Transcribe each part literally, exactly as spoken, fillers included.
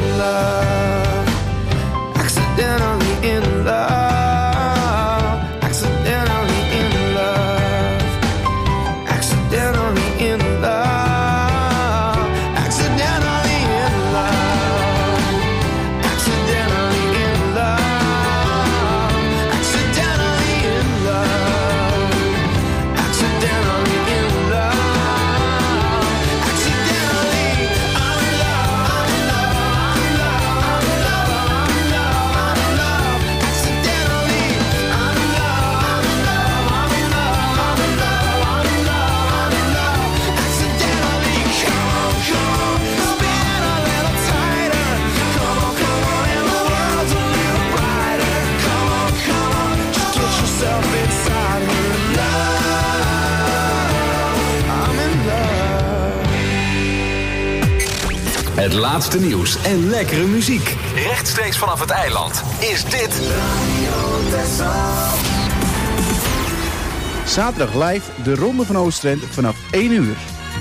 in love. Accidentally in love. Accidentally in love. Accidentally in love. Accidentally in love. Accidentally in love. Accidentally in love. Accidentally in love. Accidentally I'm in love. I'm in love. I'm in love. I'm in love. I'm in love. Accidentally I'm in love. I'm in love. I'm in love. I'm in love. I'm in love. I'm in love. Accidentally, come on, come on, spin a little tighter. Come on, come on, and the world's a little brighter. Come on, come on, just get yourself inside her love. I'm in love. Het laatste nieuws en lekkere muziek. Rechtstreeks vanaf het eiland is dit Zaterdag live de Ronde van Oostend vanaf één uur.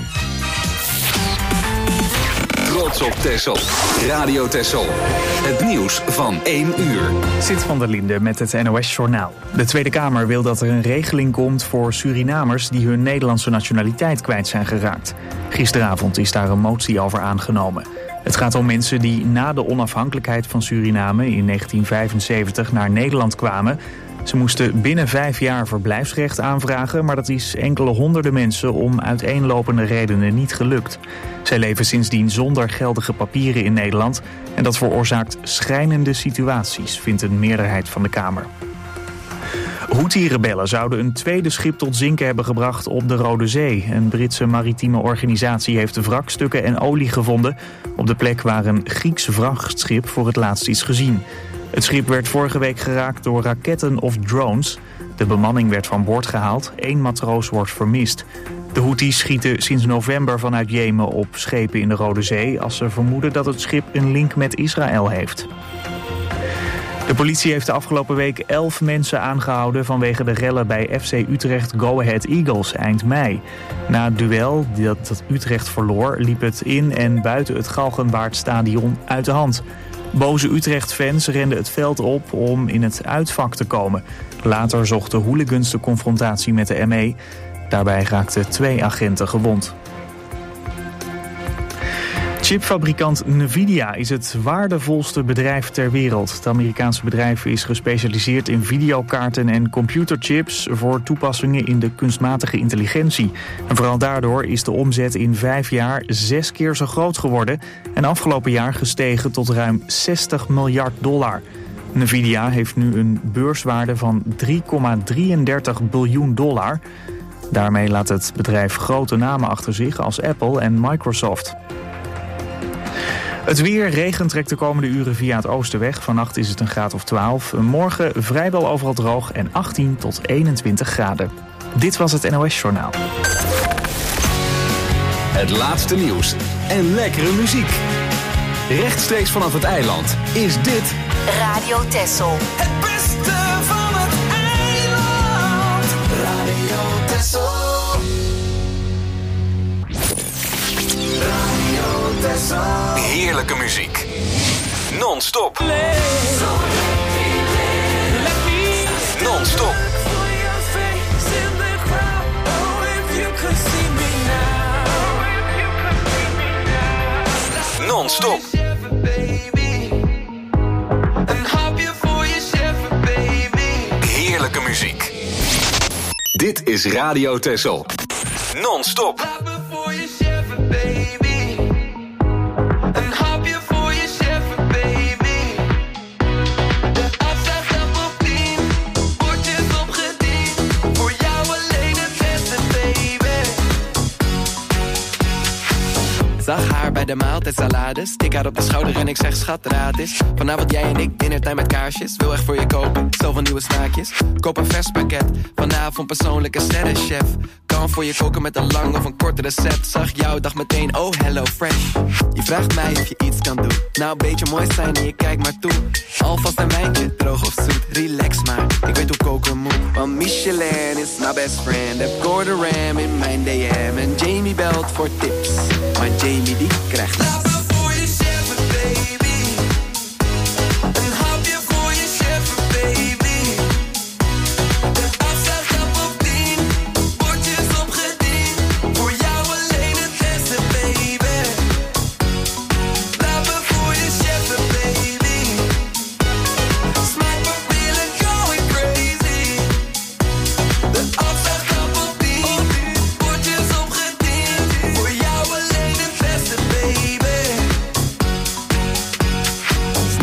Trots op Texel. Radio Texel. Het nieuws van één uur. Zit van der Linde met het N O S-journaal. De Tweede Kamer wil dat er een regeling komt voor Surinamers die hun Nederlandse nationaliteit kwijt zijn geraakt. Gisteravond is daar een motie over aangenomen. Het gaat om mensen die na de onafhankelijkheid van Suriname in negentien vijfenzeventig naar Nederland kwamen. Ze moesten binnen vijf jaar verblijfsrecht aanvragen, maar dat is enkele honderden mensen om uiteenlopende redenen niet gelukt. Zij leven sindsdien zonder geldige papieren in Nederland en dat veroorzaakt schrijnende situaties, vindt een meerderheid van de Kamer. Houthi-rebellen zouden een tweede schip tot zinken hebben gebracht op de Rode Zee. Een Britse maritieme organisatie heeft de wrakstukken en olie gevonden op de plek waar een Grieks vrachtschip voor het laatst is gezien. Het schip werd vorige week geraakt door raketten of drones. De bemanning werd van boord gehaald. Eén matroos wordt vermist. De Houthis schieten sinds november vanuit Jemen op schepen in de Rode Zee als ze vermoeden dat het schip een link met Israël heeft. De politie heeft de afgelopen week elf mensen aangehouden vanwege de rellen bij F C Utrecht Go Ahead Eagles eind mei. Na het duel dat Utrecht verloor liep het in en buiten het Galgenwaardstadion uit de hand. Boze Utrecht-fans renden het veld op om in het uitvak te komen. Later zochten hooligans de confrontatie met de M E. Daarbij raakten twee agenten gewond. Chipfabrikant Nvidia is het waardevolste bedrijf ter wereld. Het Amerikaanse bedrijf is gespecialiseerd in videokaarten en computerchips voor toepassingen in de kunstmatige intelligentie. En vooral daardoor is de omzet in vijf jaar zes keer zo groot geworden en afgelopen jaar gestegen tot ruim zestig miljard dollar. Nvidia heeft nu een beurswaarde van drie komma drieëndertig biljoen dollar. Daarmee laat het bedrijf grote namen achter zich als Apple en Microsoft. Het weer, regen trekt de komende uren via het oosten weg. Vannacht is het een graad of twaalf. Morgen vrijwel overal droog en achttien tot eenentwintig graden. Dit was het N O S-journaal. Het laatste nieuws en lekkere muziek. Rechtstreeks vanaf het eiland is dit Radio Texel. Het beste van het eiland. Radio Texel. Radio Texel. heerlijke muziek. Non-stop. Non-stop. Non-stop. Heerlijke muziek. Dit is Radio Texel. Non-stop. Zag haar bij de maaltijdsalade. Stik haar op de schouder en ik zeg schat, raad is. Vanavond jij en ik, dinnertime met kaarsjes. Wil echt voor je kopen, zoveel nieuwe smaakjes. Koop een vers pakket, vanavond persoonlijke sterrenchef. Kan voor je koken met een lang of een kort recept. Zag jou, dacht meteen, oh hello fresh. Je vraagt mij of je iets kan doen. Nou, een beetje mooi zijn en je kijkt maar toe. Alvast een wijntje, droog of zoet, relax maar. Ik weet hoe koken moet. Want Michelin is my best friend. Heb Gordon Ram in mijn D M. En Jamie belt voor tips. Maar Jamie die krijgt niks. Laat me voor je cheffen, baby.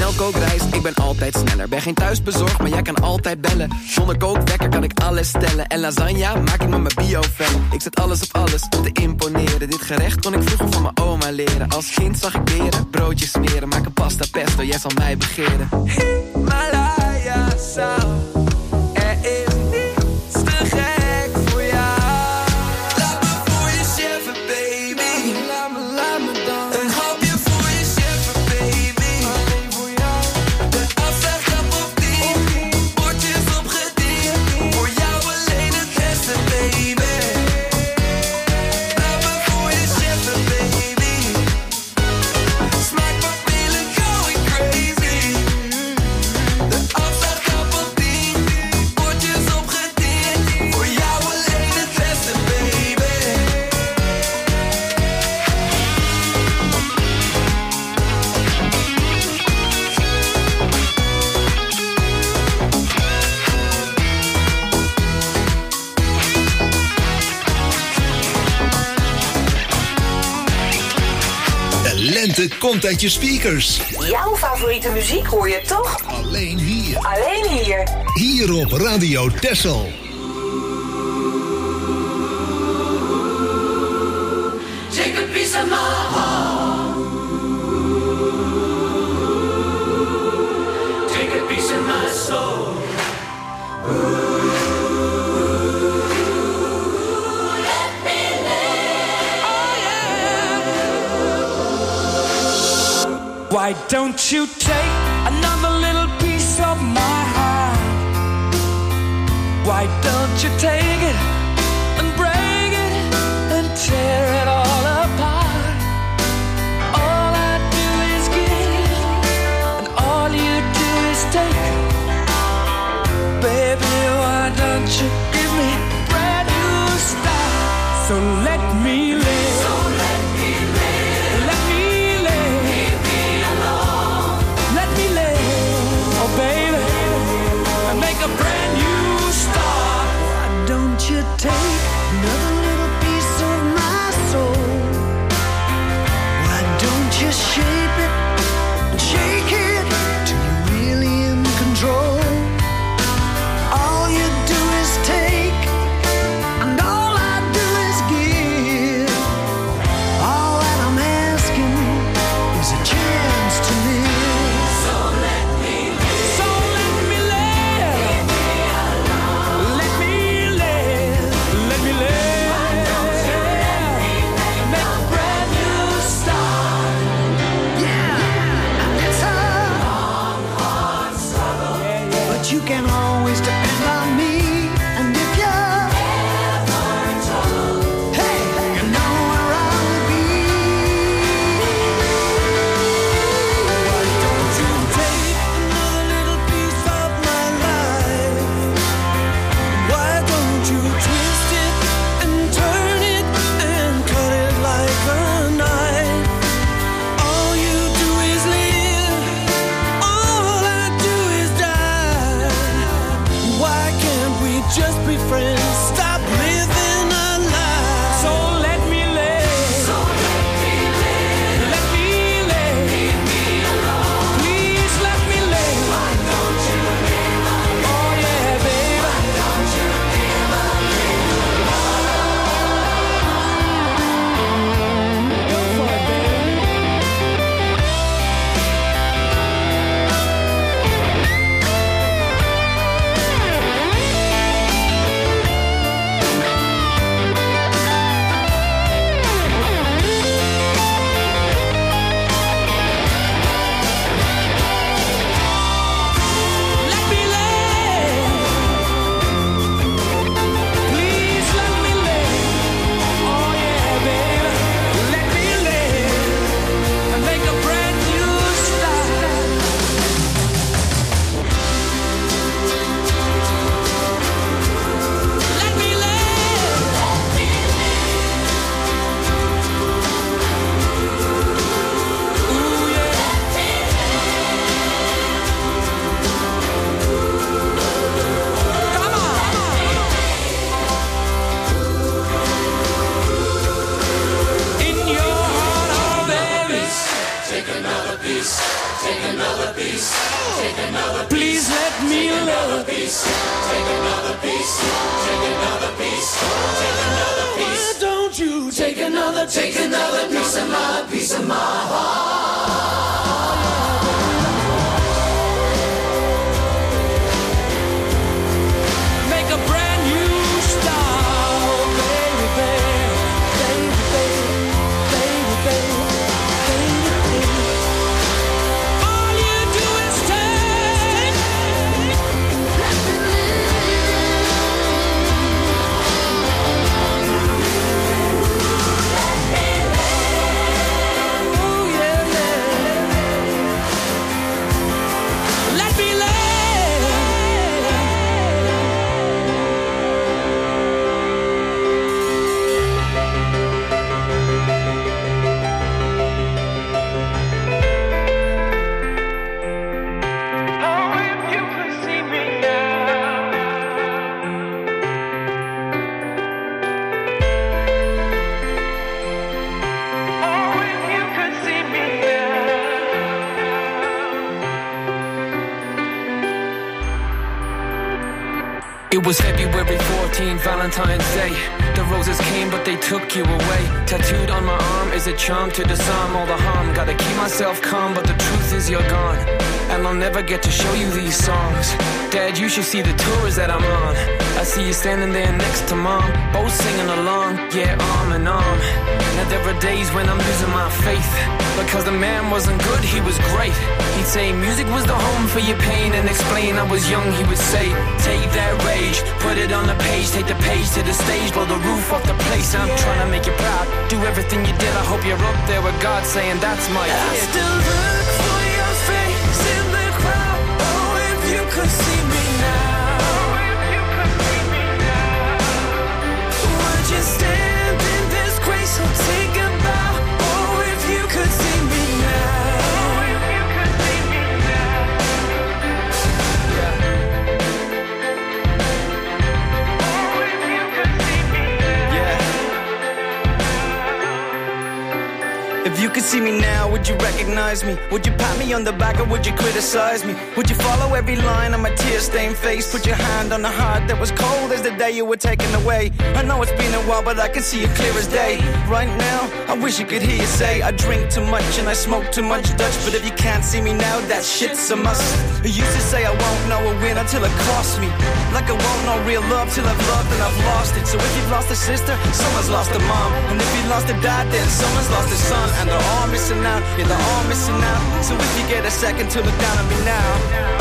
snelkookrijst, ik ben altijd sneller. Ben geen thuisbezorgd, maar jij kan altijd bellen. Zonder kookwekker kan ik alles stellen. En lasagne maak ik met mijn bio-vel. Ik zet alles op alles om te imponeren. Dit gerecht kon ik vroeger van mijn oma leren. Als kind zag ik beren, broodjes smeren. Maak een pasta pesto, jij zal mij begeren. Himalaya zout, er is niets te gek voor jou. Laat me voor je cheffen, baby. Laat me, laat me dan. Een hapje voor je cheffen, baby. Alleen voor jou. De afslagkap op tien, bordjes opgediend. Voor jou alleen het beste, baby. Laat me voor je cheffen, baby. Smaak maar pillen, going crazy. De afslagkap op tien, bordjes opgediend. Voor jou alleen het beste, baby. De lente komt uit je speakers. Jouw favoriete muziek hoor je toch? Alleen hier. Alleen hier. Hier op Radio Texel. Take a piece of my heart. Take a piece of my soul. Let me live. Oh yeah. Why don't you take another little piece of my heart? Why don't you take it and break it and tear it all apart? All I do is give, and all you do is take. Baby, why don't you give me a brand new start? So let me live. So let me live. Let me live. Leave me alone. Let me live. Oh, baby, and make a brand new start. Why don't you take another little piece of my soul? Why don't you shape it and shake it till you're really in control? All you do is take, and all I do is give. All that I'm asking is a chance to live. So let me live. So let me live. Leave me alone. Let me live. Let me live. Why don't you let me make a brand new start? Yeah, it's a long, hard struggle, but you can always depend on me. And if you're ever in trouble, hey, you know where I'll be. Why don't you take another little piece of my life? Why don't you twist it and turn it and cut it like a knife? All you do is live, all I do is die. Why Please let me love. Take another piece. Take another piece. Take another piece. Why don't you take another, Take another piece of my, piece of my heart. Make a brand new start, baby, baby, baby, baby, baby, baby, baby. All you do is take. Oh yeah, yeah. Let me lay. Oh, if you could see me now. Oh, if you could see me now. It was February fourteenth, Valentine's Day. The roses came, but they took you away. Tattooed on my arm is a charm to disarm all the harm. Gotta keep myself calm, but the truth is you're gone. And I'll never get to show you these songs. Dad, you should see the tours that I'm on. I see you standing there next to Mom, both singing along, yeah, arm in arm. Now there are days when I'm losing my faith, because the man wasn't good, he was great. He'd say music was the home for your pain, and explain I was young, he would say, take that rage, put it on the page, take the page to the stage, blow the roof off the place. I'm trying to make you proud, do everything you did. I hope you're up there with God saying that's my I kid. still look for your face in the crowd. Oh, if you could see me now. Oh, if you could see me now. Would you stand in this grace or take a bow? Oh, if you could see me now. Oh, if you could see me now. Oh, if you could see me now. Yeah. If you could see me now, would you recognize me? Would you pat me on the back or would you criticize me? Would you follow every line on my tear-stained face? Put your hand on the heart that was cold as the day you were taken away. I know it's been a while, but I can see it clear as day. Right now, I wish you could hear you say I drink too much and I smoke too much Dutch. But if you can't see me now, that shit's a must. I used to say I won't know a win until it costs me. Like I won't know real love till I've loved and I've lost it. So if you've lost a sister, someone's lost a mom. And if you lost a dad, then someone's lost a son. And they're all missing out, yeah, they're all missing out. So if you get a second to look down on me now,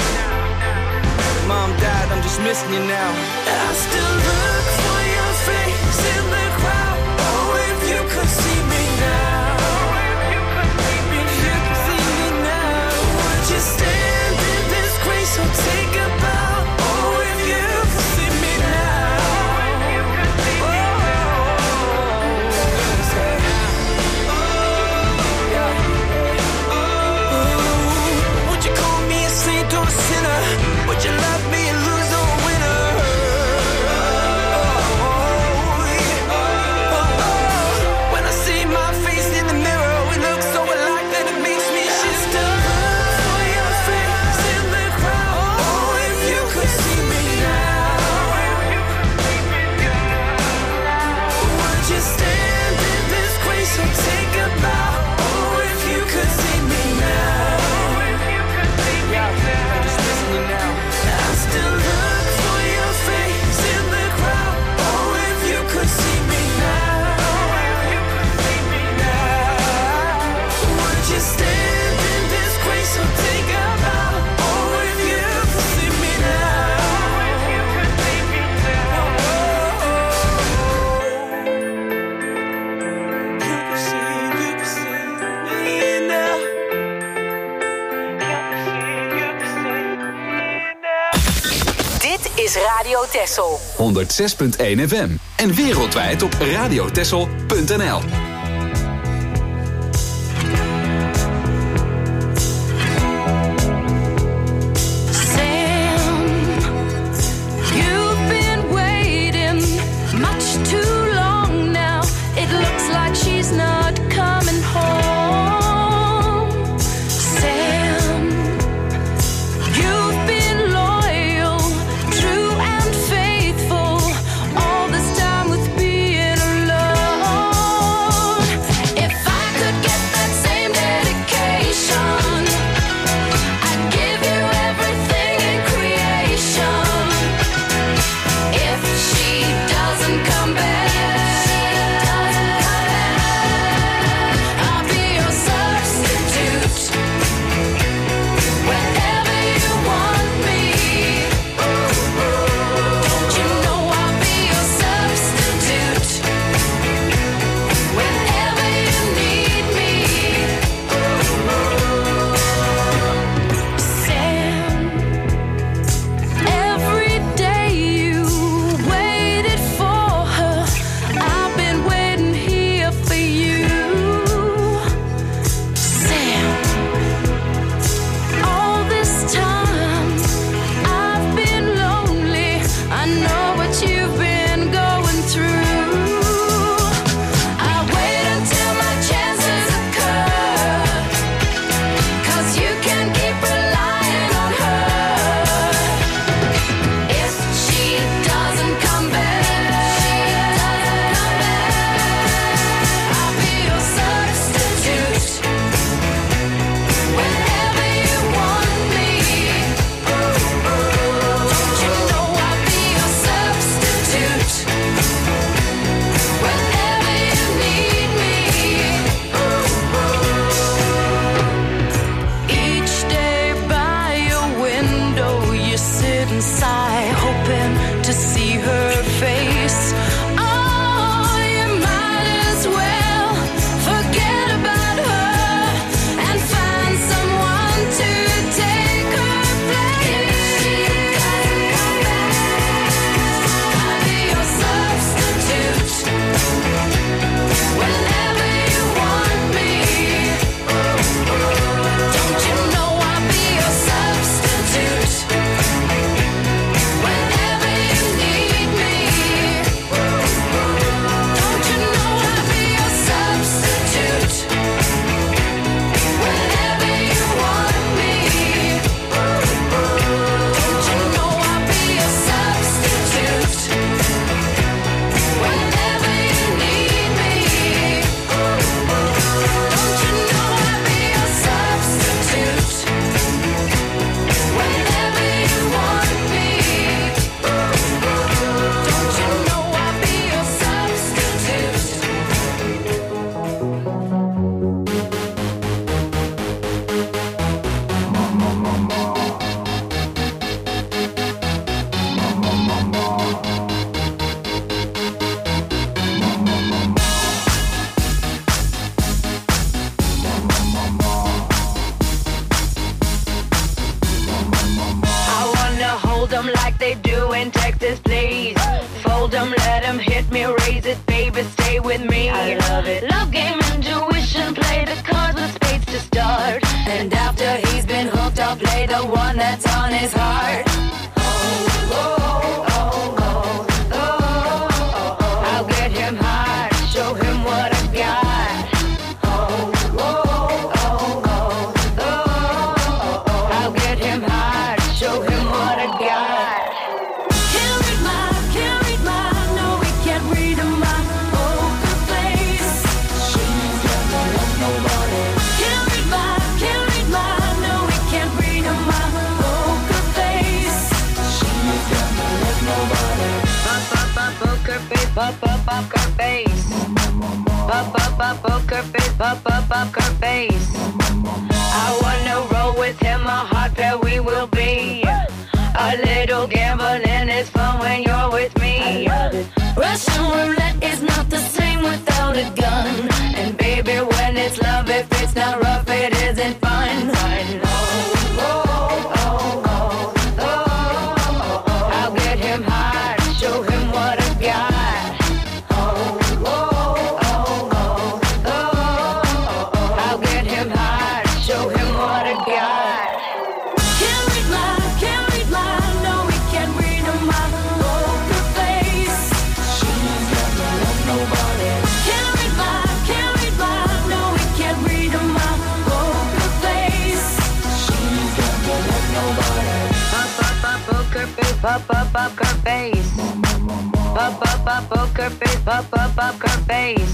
Mom, Dad, I'm just missing you now. I still look for your face in the crowd. Oh, if you could see me now. Oh, if you could see me, if you could see me now. Would you stand in this grace or take a bow? Oh, if you could see me now. Oh, if you could see me now. Would you call me a saint or a sinner? Would you love me and lose or a winner? Oh, yeah. Oh, oh. When I see my face in the mirror, we look so alike that it makes me shit. Still look for your face in the crowd. Oh, if you could see me now. Would you stand in this grace or take a bow? Oh, if you could see me now. I'm just missing you now. I still look for your face in the crowd. Oh, if you could see me now. Oh, if you could see me now. Would you stand in this grace or take a bow? Oh, if you could see me now. Oh, if you could see me now. You could see, you could see me now. Dit is Radio Texel. honderd zes punt één F M. En wereldwijd op radiotexel punt n l. Sam, you've been waiting much too long now. It looks like she's not coming home. Sam, and sigh, hoping to see her face. Oh, you might as well forget about her and find someone to take her place. I'll be your substitute whenever you want me. Don't you know I'll be your substitute whenever you need me? Don't you know I'll be your substitute whenever you want me? Don't you know I'll be your substitute whenever you need me? Don't you know I'll be your substitute whenever you want me? Don't you know I'll be your substitute? I wanna hold 'em like they do in Texas, please. Fold 'em, let 'em hit me, raise it, baby, stay with me. I love it. Love game, intuition, play the cards with spades to start. And after he's been hooked, I'll play the one that's on his heart. Oh, oh, oh, oh, oh, oh. I'll get him hard, show him what I got. Oh, oh, oh, oh, oh, oh. I'll get him hard, show him what I got. Can't read my, can't read my, no, we can't read my poker face. She's got no love, nobody. Can't read my, can't read my, no, we can't read my poker face. She's got no love, nobody. Pop, pop, pop, poker face, pop, pop, poker face. Pop, pop, pop, poker face, pop, pop, poker face. I wanna roll with him, a hot pair we will be. A little gambling is fun when you're with me. Russian roulette is not the same without a gun. And baby, when it's love, if it's not rough, it isn't fun. Oh, oh, oh, oh, oh, oh. I'll get him hard, show him what I got. Oh, oh, oh, oh, oh. I'll get him hard, show him what I got. Can't read my, can't read my, no, we can't read my poker face. She's got no love, nobody. Can't read my, can't read my, no, we can't read my poker face. She's got no love, nobody. Pop, pop, pop, poker face, pop, pop, poker face. Pop, pop, pop, poker face, pop, pop, poker face.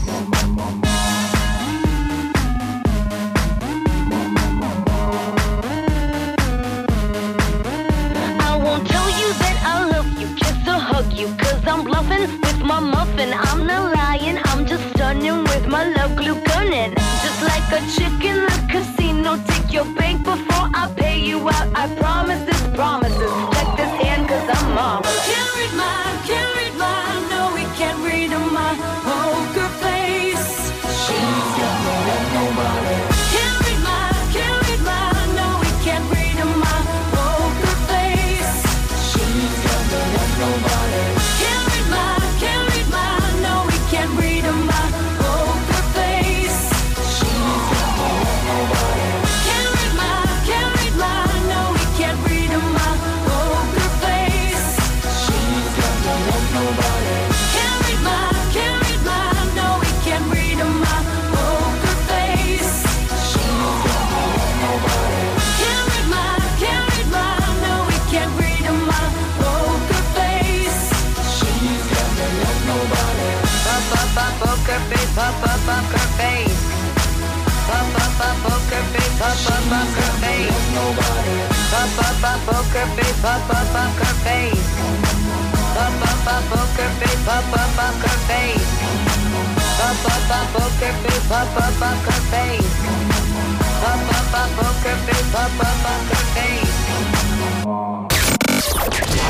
I won't tell you that I love you, kiss or hug you, cause I'm bluffing with my muffin. I'm not lying, I'm just stunning with my love glue gunning. Just like a chick in the casino, take your bank before I pay you out. I promise this, promises. Check this hand cause I'm marvelous. Can't read my, can't read my, no, we can't read my poker face. She's got no love, nobody. Can't read my, can't read my, no, we can't read my poker face. She's got no love, nobody. Can't read my, can't read my, no, we can't read my poker face. She's got no love, nobody. Can't read my, can't read my, no, we can't read my poker face. She's got no love, nobody. Can't read my, can't read my, no, we can't read my poker face. She's got no love, nobody. Can't read my, can't read my, no, we can't read my poker face. She's got no love, nobody. Pop, pop, pop, poker face, pop, pop, poker face. Pop, pop, pop, poker face, pop, pop, poker face. Nobody. Pop, pop, pop, poker face, pop, pop, poker face. Pop, pop, pop, poker face, pop, pop, poker face. Pop, pop, pop, poker face, pop, pop, poker face. Pop, pop, pop, poker face, pop, pop, poker face.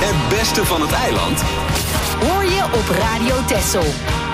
beste van het eiland hoor je op Radio Texel.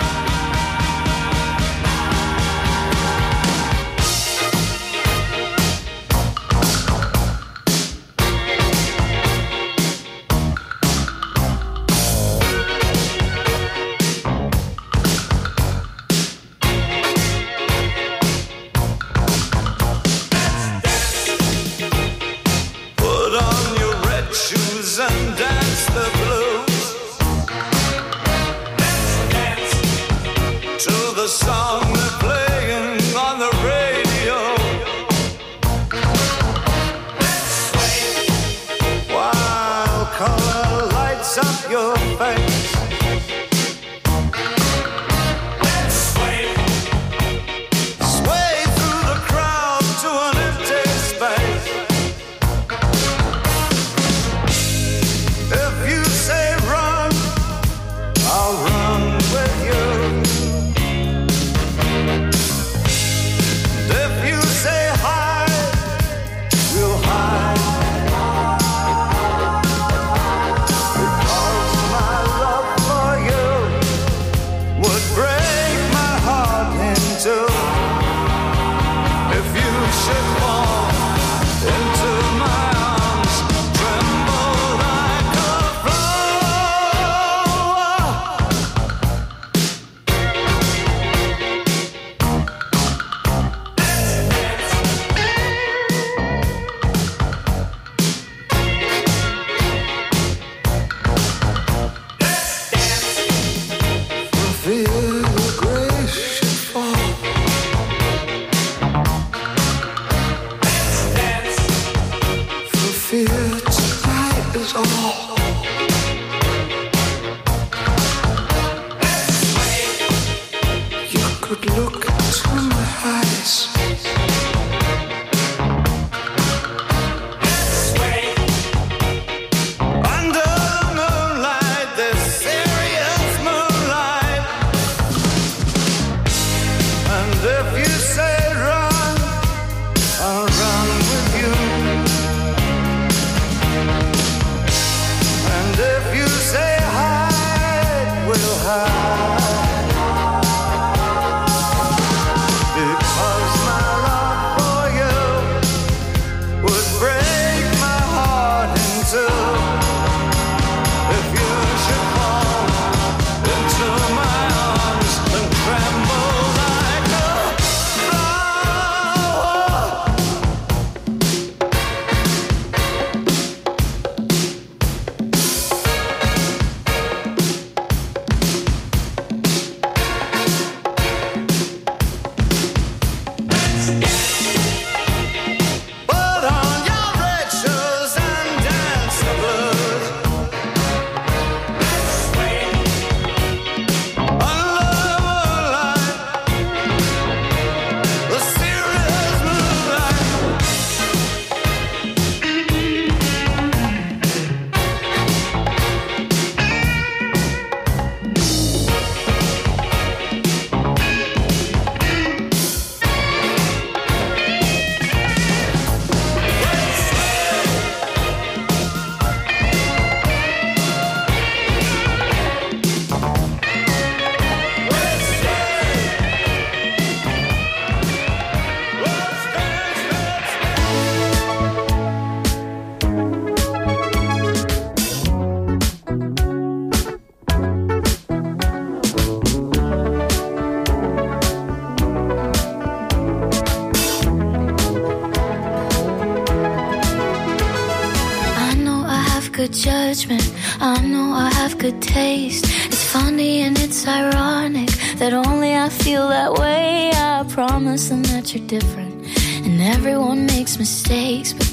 good judgment. I know I have good taste. It's funny and it's ironic that only I feel that way. I promise them that you're different, and everyone makes mistakes, but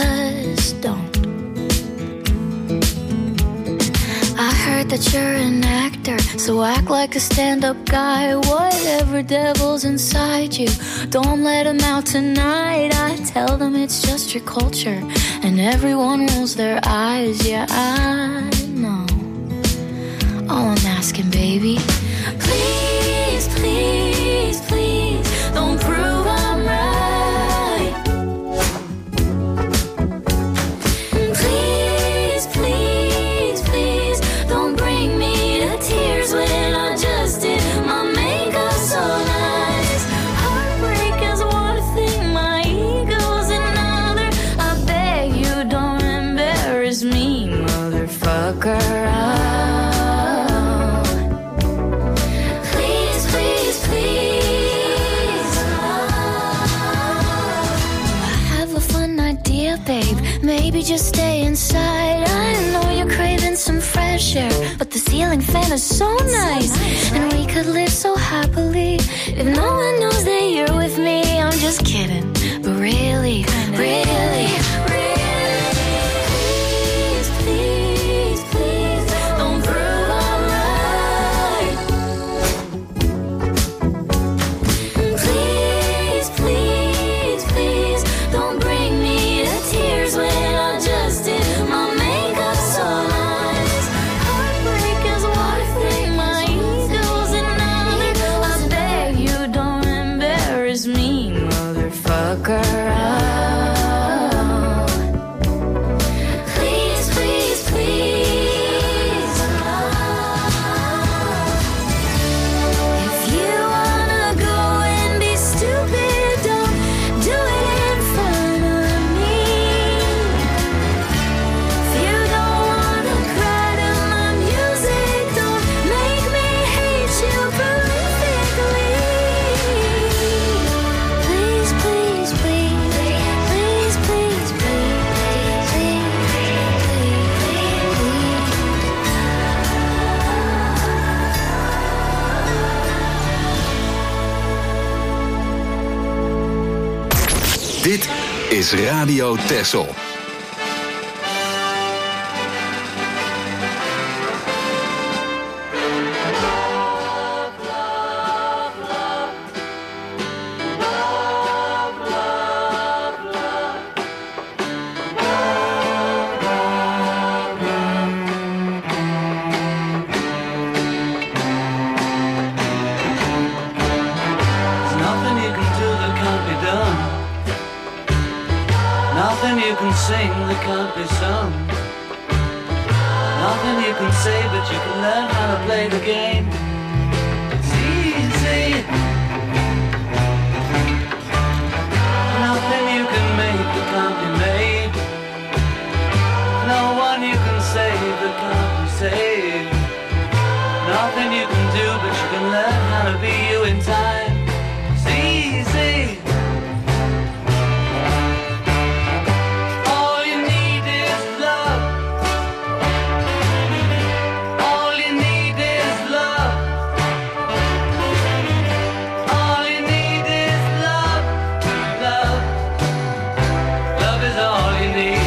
just don't. I heard that you're an actor, so act like a stand-up guy. Whatever devil's inside you, don't let him out tonight. I tell them it's just your culture, and everyone rolls their eyes. Yeah, I know. All I'm asking, baby, please, please, please, don't prove I'm right. Please, please, please, babe, maybe just stay inside. I know you're craving some fresh air, but the ceiling fan is so nice, and we could live so happily if no one knows that you're with me. I'm just kidding, but really, really, really, please, please, please, don't prove I'm right. Please, please, please, don't bring me to tears when I just did my makeup so nice. Heartbreak is one thing, my ego's another. I beg you don't embarrass me, motherfucker. Please, please, please. If you wanna go and be stupid, don't do it in front of me. If you don't wanna cry to my music, don't make me hate you prolifically. Please, please, please, please, please, please, please, please, Dit is Radio Texel. There's nothing you can do that can't be done. Nothing you can sing that can't be sung. Nothing you can say, but you can learn how to play the game. It's easy. Nothing you can make that can't be made. No one you can save that can't be saved. Nothing you can do, but you can learn how to be you in time. It's easy. All you need is love. All you need is love. All you need is love. Love. Love is all you need.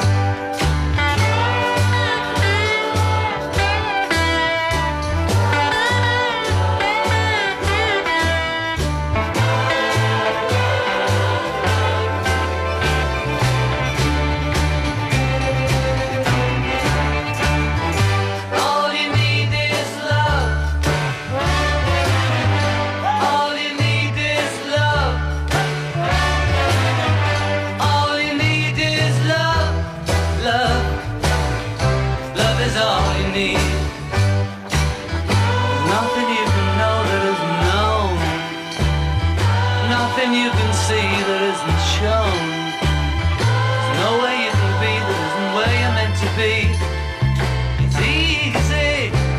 All you need is love. All you need is love. All you need is love. Love. Love is all you need. There's nothing you can know that isn't known. Nothing you can see that isn't shown. There's no way you can be that isn't where you're meant to be. It's easy.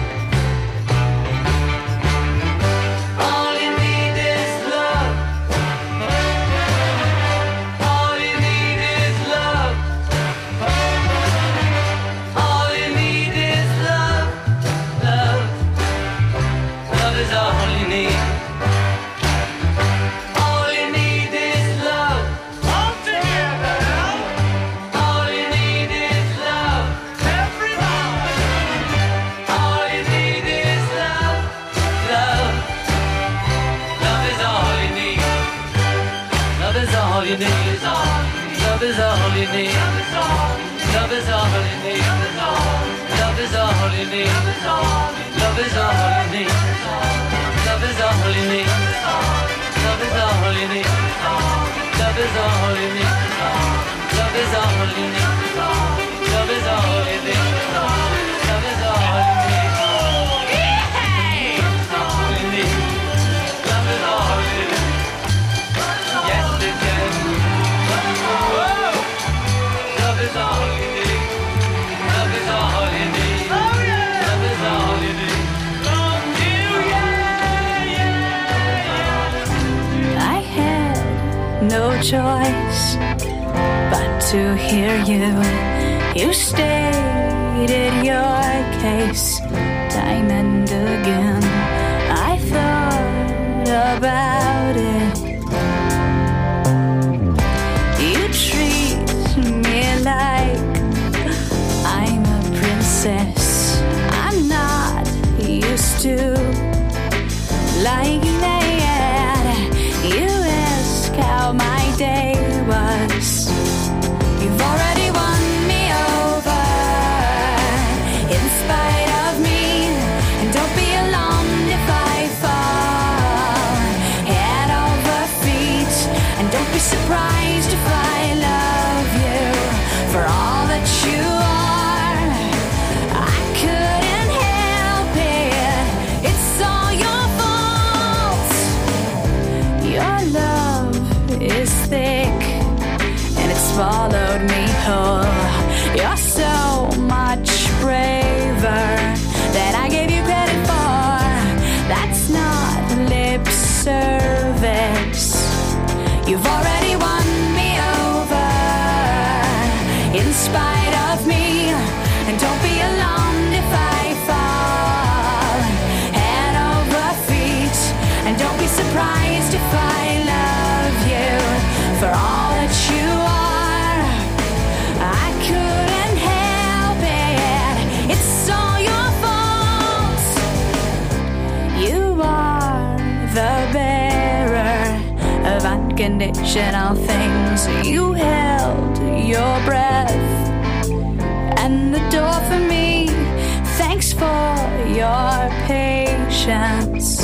All you need is love. All you need is love. All you need is love. Love. Love is all you need. All you need is love. All together. All you need is love. Everybody. All you need is love. Love. Love is all you need. Love is all you need. Love is all you need. Love is all you need. Love is all you need. Love is all you need. Love is all you need. Love is all you need. Love is all you need. Love is all you need. Love is all you need. Love is all you need. All you need. Love is all you need. Yes, it can. Whoa. Love is all you need. Love is all you need. Love is all you need. Love you, yeah, yeah, yeah. I had no choice but to hear you. You stated your case time and again. I thought about it. You treat me like I'm a princess. I'm not used to like that. You ask how my day was. You've already won me over in spite of me. And don't be alarmed if I fall head over feet. And don't be surprised if I love you for all that you are. I couldn't help it. It's all your fault. Your love is thick and it's followed me whole. You're so much braver than I gave you credit for. That's not lip service. You've already won me over in spite of me. And don't be alarmed if I fall head over feet. And don't be surprised if I love you for all that you are. I couldn't help it. It's all your fault. You are the bearer of unconditional things. You held your breath and the door for me. Thanks for your patience.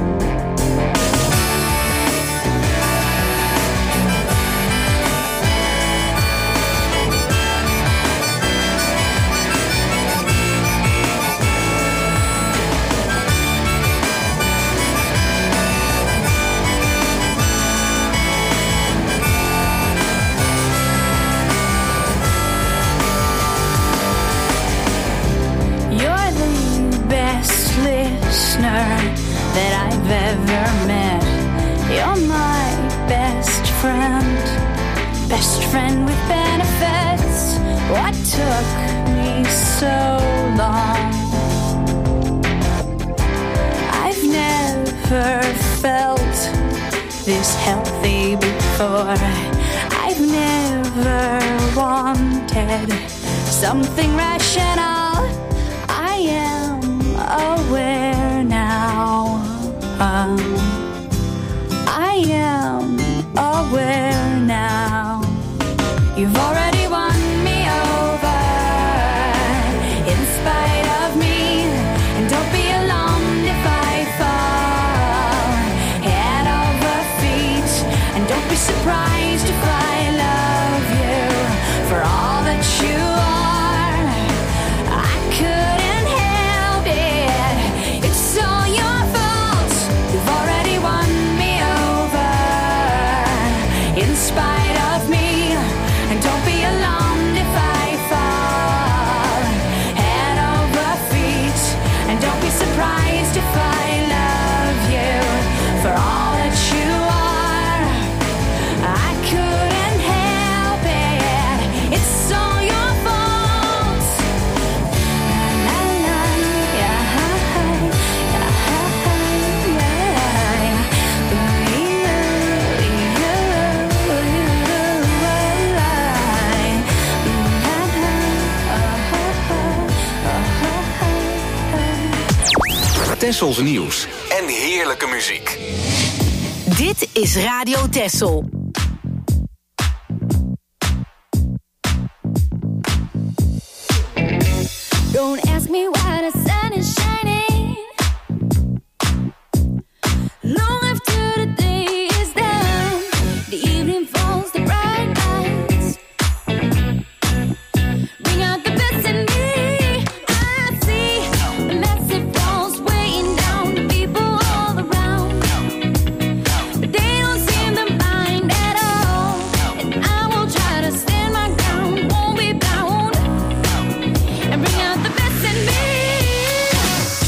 You're the best listener that I've ever met. You're my best friend, best friend with benefits. What took me so long? I've never felt this healthy before. I've never wanted something rational. I am aware now. Um, I am aware now. You've already won me over in spite of me. And don't be alarmed if I fall head over feet. And don't be surprised if I love you for all that you are. I couldn't help it. It's all your fault. You've already won me over in spite of me. And don't be alarmed if I fall head over feet. And don't be surprised if I love you for all that you are. I couldn't help it. It's all your fault. La, la, la, yeah, yeah, Tessels nieuws en heerlijke muziek. Dit is Radio Tessel. Don't ask me why the sun is shining long after the day is done. The evening falls, the bright lights bring out the best in me. I see the massive walls weighing down the people all around, but they don't seem to mind at all. And I will try to stand my ground, won't be bound, and bring out the best in me.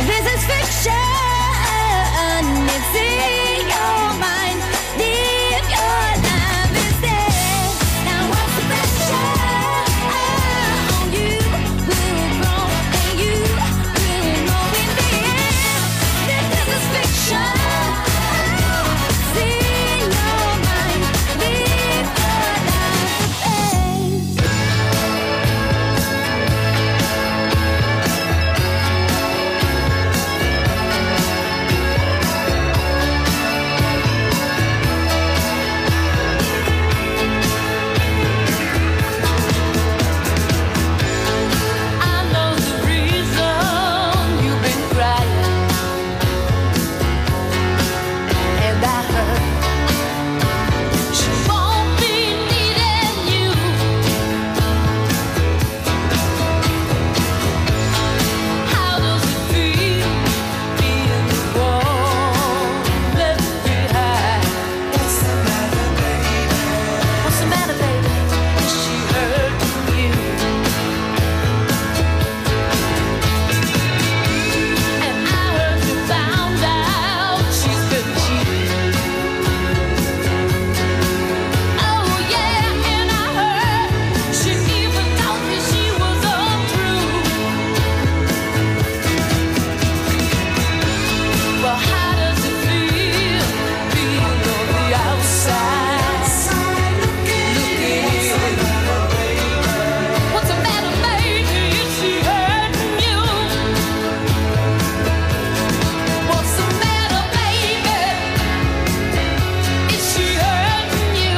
This is fiction. It's in your mind. Live your life instead. Now what's the pressure on you? Will grow and you will know in the end. This is fiction. It's in your mind. Live your life instead. I know the reason you've been crying, and I heard she won't be needing you. How does it feel being the one left behind? What's the matter, baby? What's the matter, baby? Is she hurting you? And I heard you found out she's been cheating. Oh yeah, and I heard she even told me she was untrue. Well, how does it feel being on the outside looking in? What's the matter, baby? Is she hurting you? What's the matter, baby? Is she hurting you?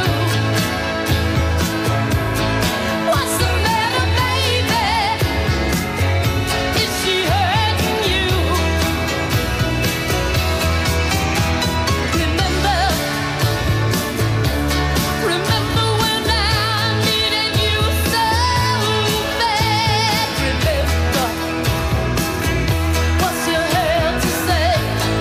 What's the matter, baby? Is she hurting you? Remember, remember when I needed you so bad. Remember, what's your hell to say?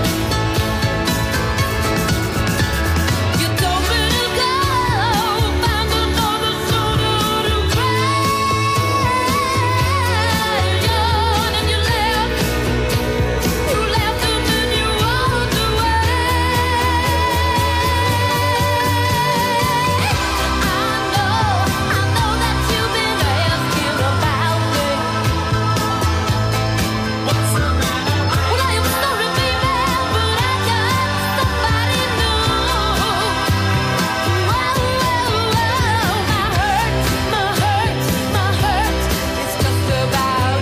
You told me to go find another shoulder to cry on, and you left, you left and then you walked away. I know, I know that you've been asking about me. What's the matter? Well, I am sorry, baby, but I got somebody new. Whoa, whoa, whoa, my hurt, my hurt, my hurt is just about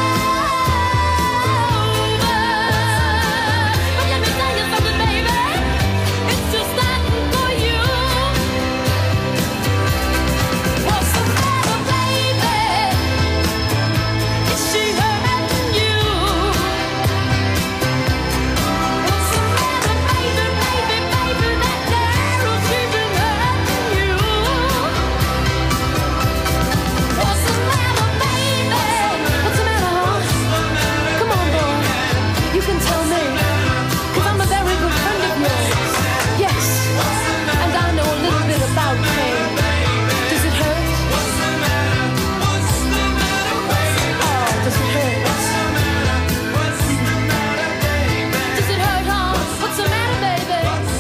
over. But let me tell you something, baby, it's just starting for you. What's the matter, baby? Is she hurting you? What's the matter, baby, baby, baby? That girl, she been hurting you. What's the matter, baby? What's the matter, huh? Come on, boy, you can tell me, 'cause I'm a very good friend of yours. Yes, and I know a little bit about pain. Does it hurt? Oh, does it hurt? Does it hurt, huh? What's the matter, baby?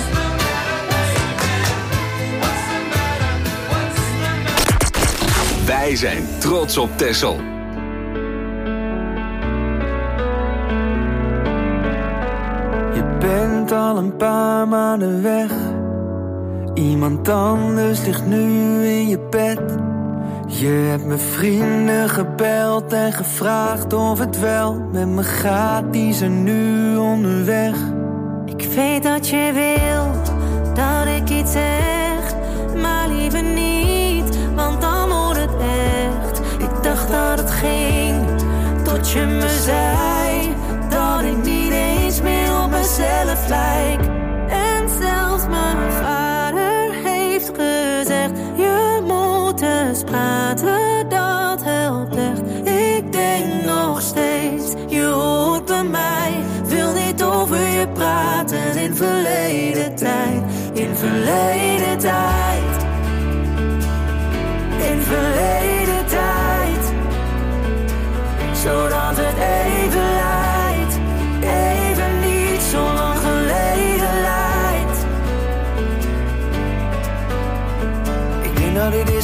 Wij zijn trots op Texel. Je bent al een paar maanden weg. Iemand anders ligt nu in je bed. Je hebt mijn vrienden gebeld en gevraagd of het wel met me gaat. Die zijn nu onderweg. Ik weet dat je wil dat ik iets zeg, maar liever niet, want dan wordt het echt. Ik dacht dat het ging, tot je me zei dat ik niet eens meer op mezelf lijk. En zelfs mijn vader heeft gezegd, je moet eens praten, dat helpt echt. Ik denk nog steeds, je hoort bij mij, wil niet over je praten in verleden tijd, in verleden tijd, in verleden tijd, zodat het even lijkt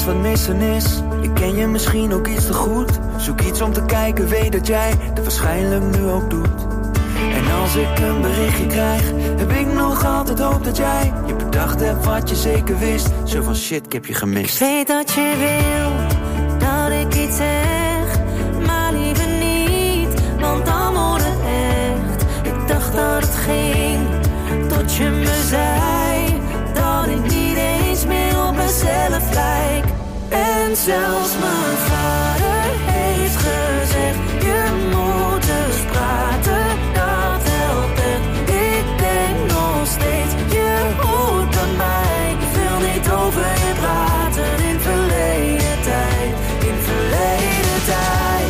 wat missen is. Ik ken je misschien ook iets te goed. Zoek iets om te kijken, weet dat jij dat waarschijnlijk nu ook doet. En als ik een berichtje krijg, heb ik nog altijd hoop dat jij je bedacht hebt wat je zeker wist. Zo van shit, ik heb je gemist. Ik weet dat je wil dat ik iets zeg, maar liever niet, want dan wordt het echt. Ik dacht dat het ging, tot je me zei dat ik niet eens meer op mezelf lijk. En zelfs mijn vader heeft gezegd, je moet dus praten, dat helpt echt. Ik denk nog steeds, je hoort bij mij. Ik wil niet over je praten, in verleden tijd, in verleden tijd.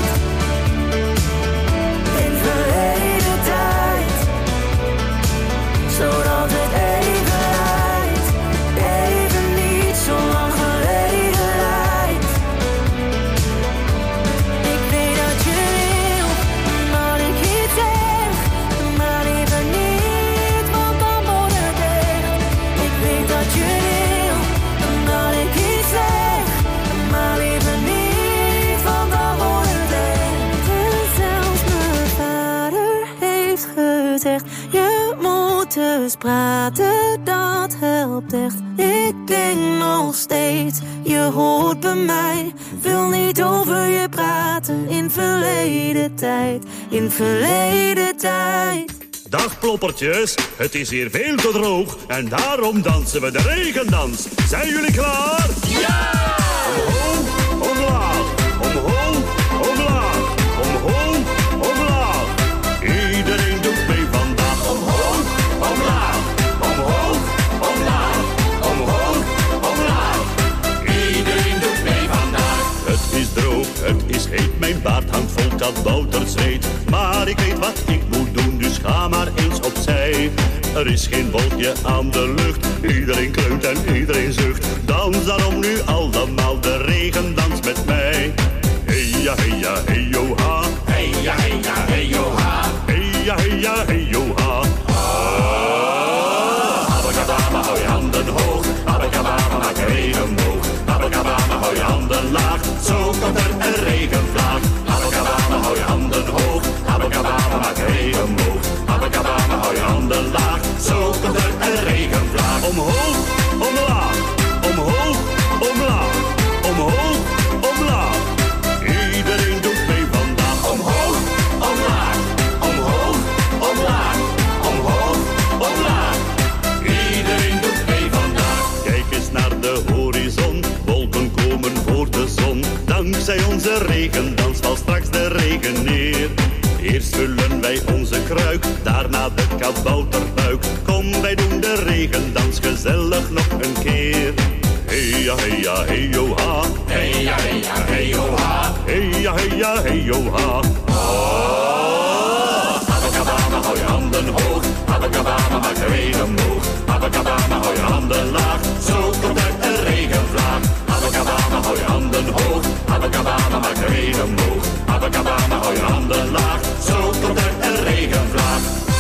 In verleden tijd, zodat het even lijkt, even niet zo lang geleden lijkt. Ik weet dat je wil, dat ik iets zeg, maar liever niet, want dan wordt het echt. Ik weet dat je wil, dat ik iets zeg, maar liever niet, want dan wordt het echt. En zelfs mijn vader heeft gezegd, je moet dus praten, dat helpt echt. Ik denk nog steeds, je hoort bij mij. Wil niet over je praten, in verleden tijd, in verleden tijd. Dag ploppertjes, het is hier veel te droog en daarom dansen we de regendans. Zijn jullie klaar? Ja! Omhoog, omlaag, omhoog, omlaag, omhoog, omlaag. Iedereen doet mee vandaag. Omhoog, omlaag, omhoog, omlaag, omhoog, omlaag. Iedereen doet mee vandaag. Het is droog, het is heet, mijn baard hangt vol kabouterzweet. Maar ik weet wat ik moet doen, dus ga maar eens opzij. Er is geen wolkje aan de lucht, iedereen kleunt en iedereen zucht. Dans daarom nu allemaal de regendans met mij. Hey ja, hey ja, hey yo ha. Hey ja, hey ja, hey yo ha. Hey ja, hey ja, hey yo ha. Abakabama, hou je handen hoog. Abakabama, maak een regenboog. Abakabama, hou je handen laag. Zo komt er een regenvlaag. Abakabama, hou je handen hoog. Abakabama, maak een regenboog. Abakabama, hou je handen laag. Zo komt er een regenvlaag. Omhoog, omlaag, omhoog, omlaag, omhoog, omlaag. Iedereen doet mee vandaag. Omhoog, omlaag, omhoog, omlaag, omhoog, omlaag. Iedereen doet mee vandaag. Kijk eens naar de horizon, wolken komen voor de zon. Dankzij onze regendans valt straks de regen neer. Eerst vullen wij onze kruik, daarna de kabouterbuik. Kom, wij doen de regendans gezellig nog een keer. Hey ja, hey ja, hey yo ha. Hey ja, hey ja, hey yo ha. Hey ja, hey ja, hey yo ha. Oh. Abakabama, hou je handen hoog. Abakabama, maak de regenboog. Abakabama, hou je handen laag. Zo komt er een regenvlaag. Abakabama, hou je handen hoog. Abakabama, maak de regenboog. Abakabama, hou je handen laag. Zo komt er een regenvlaag.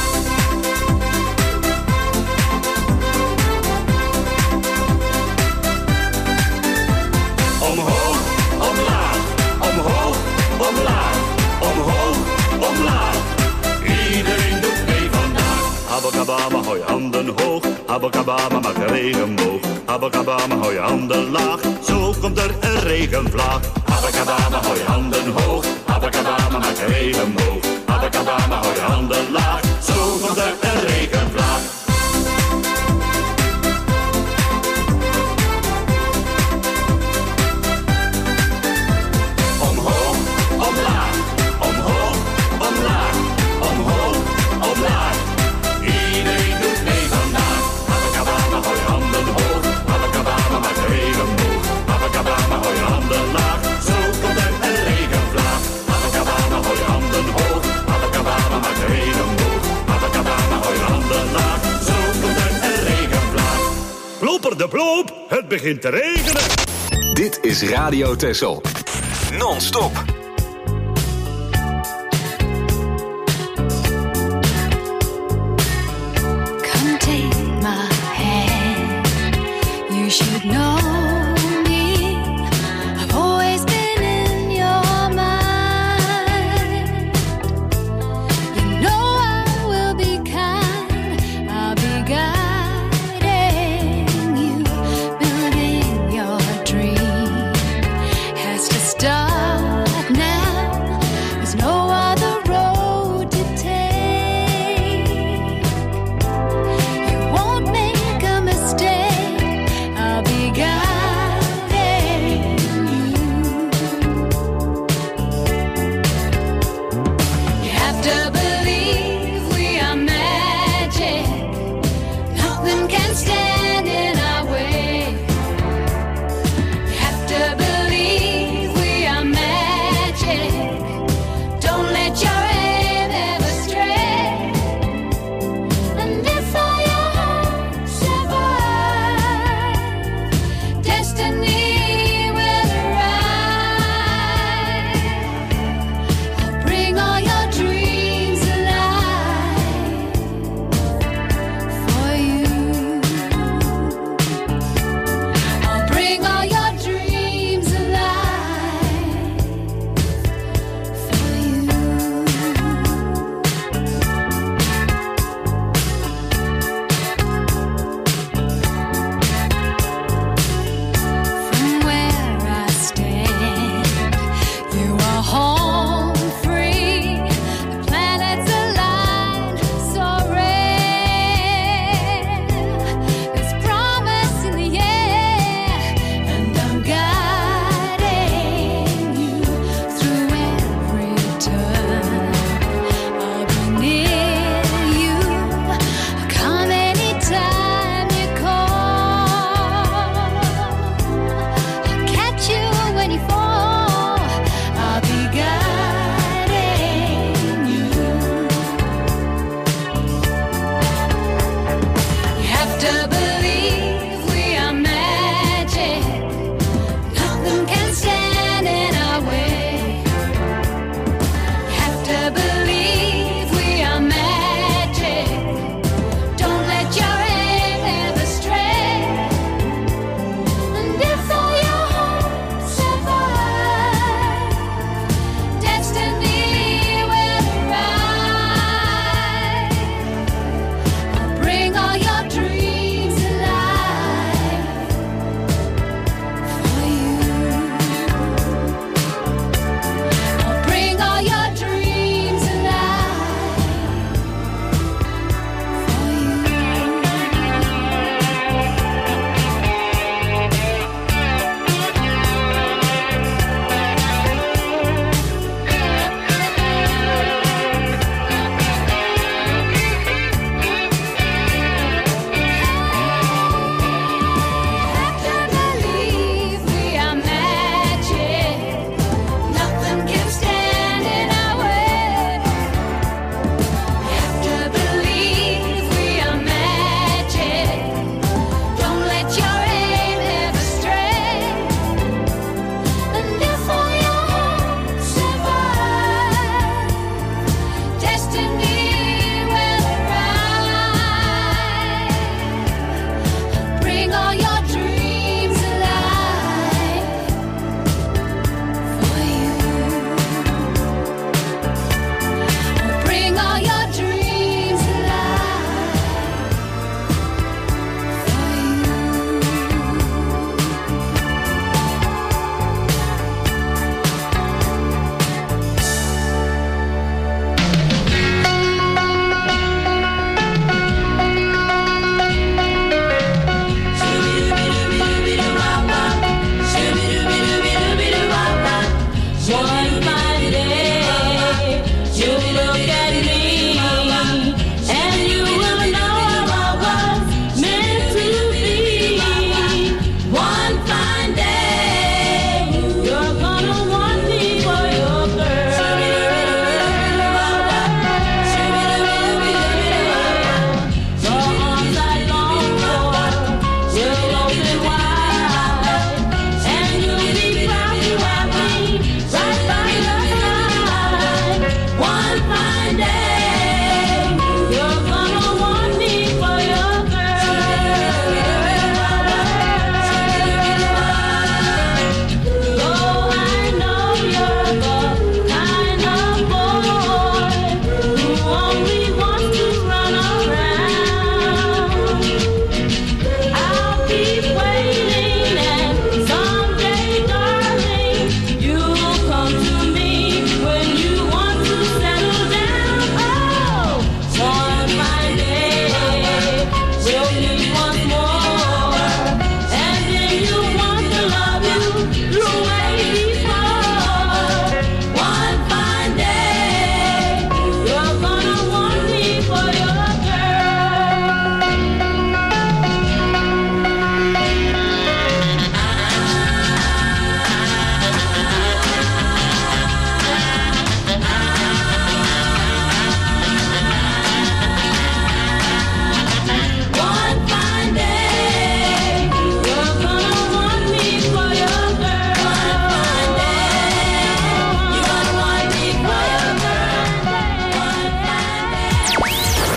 Omhoog, omlaag, omhoog, omlaag, omhoog, omlaag. Iedereen doet mee vandaag. Abakabama, hou je handen hoog. Abakabama, maak een regenboog. Abakabama, hou je handen laag. Zo komt er een regenvlaag. Abakabama, hou je handen hoog. Abakabama, maak een regenboog. Abakabama, hou je handen laag. Zo komt er een regenvlaag. Omhoog, omlaag, omhoog, omlaag, omhoog, omlaag. Iedereen doet mee vandaag. Abakabama, hou je handen hoog. Abakabama, maak een regenboog. Abakabama, hou je handen laag. Zo komt er een regenvlaag. Abakabama, hou je handen hoog. Abakabama, maak een regenboog. Abakabama, hou je handen laag. Zo komt er een regenvlaag. Plopper de plop, het begint te regenen. Dit is Radio Texel. Non-stop. Come take my hand. You should know me to believe we are magic. Nothing can stand in our way. You have to believe we are magic. Don't let your aim ever stray. And if all your hopes survive, destiny will arrive. Bring all your dreams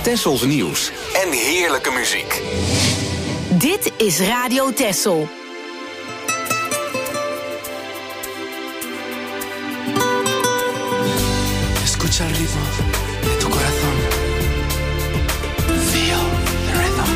Tessels nieuws en heerlijke muziek. Dit is Radio Tessel. Escucha el ritmo de tu corazón. Feel the rhythm.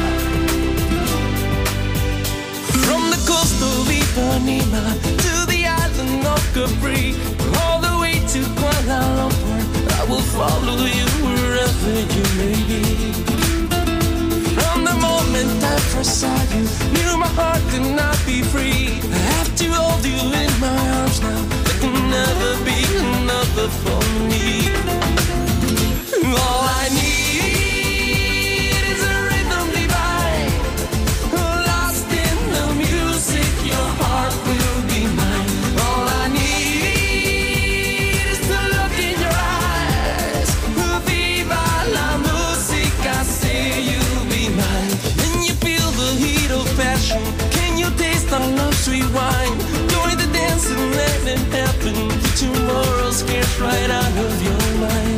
From the coast of Ipanema to the island of Capri, all the way to Kuala Lumpur, I will follow you wherever you may be. From the moment I first saw you, knew my heart could not be free. I have to hold you in my arms now. There can never be another for me. All I need is a rhythm divine, lost in the music. Your heart will be mine. All I need is to look in your eyes. Viva la musica, say you'll be mine. Can you feel the heat of passion? Can you taste our love sweet wine? Join the dance and let it happen. Tomorrow scares right out of your mind.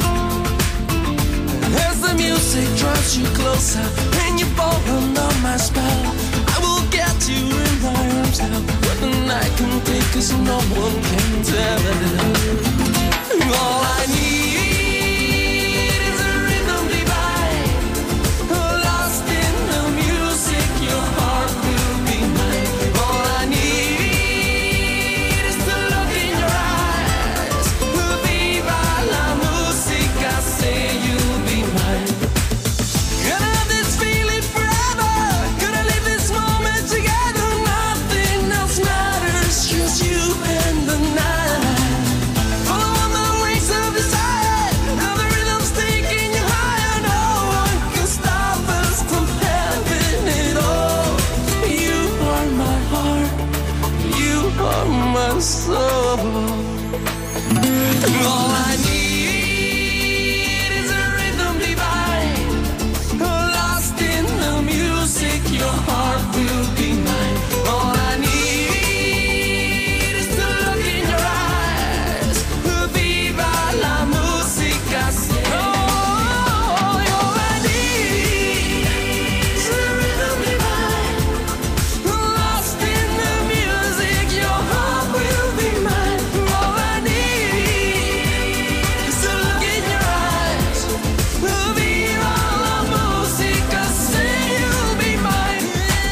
As the music draws you closer and you fall under my spell, I will get you in my arms now. What the night can take, 'cause no one can tell. All I need is a rhythm divine, lost in the music. Your heart will be mine. All I need is to look in your eyes. Viva la musica, say you'll be mine. Gonna have this feeling forever. Gonna live this moment together. Nothing else matters, just you and the night. Follow on the wings of desire. Now the rhythm's taking you higher. No one can stop us from having it all. You are my heart. You are my soul. All I need is a rhythm divine, lost in the music. Your heart will be mine. All I need is to look in your eyes. Viva la musica. Oh, all I need is a rhythm divine, lost in the music. Your heart will be mine. All I need is to look in your eyes. Viva la musica, say you'll be mine.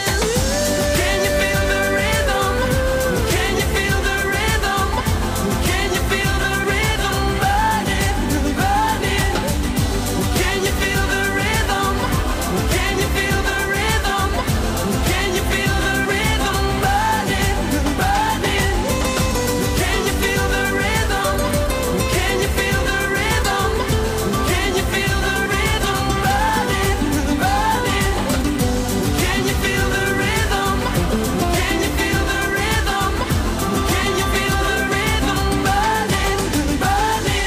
Can you feel the rhythm? Can you feel the rhythm? Can you feel the rhythm burning, burning? Can you feel the rhythm? Can you feel the rhythm? Can you feel the rhythm burning, burning? Can you feel the rhythm? Can you feel the rhythm? Can you feel the rhythm burning, burning? Can you feel the rhythm? Can you feel the rhythm? Can you feel the rhythm burning, burning?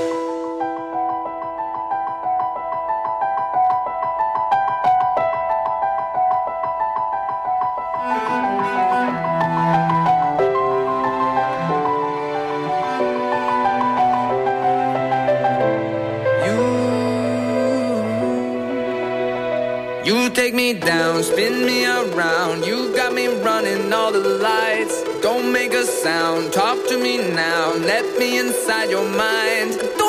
You take me down, spin me around. You got me running all the lights. Don't make a sound, talk to me now. Let me inside your mind. Don't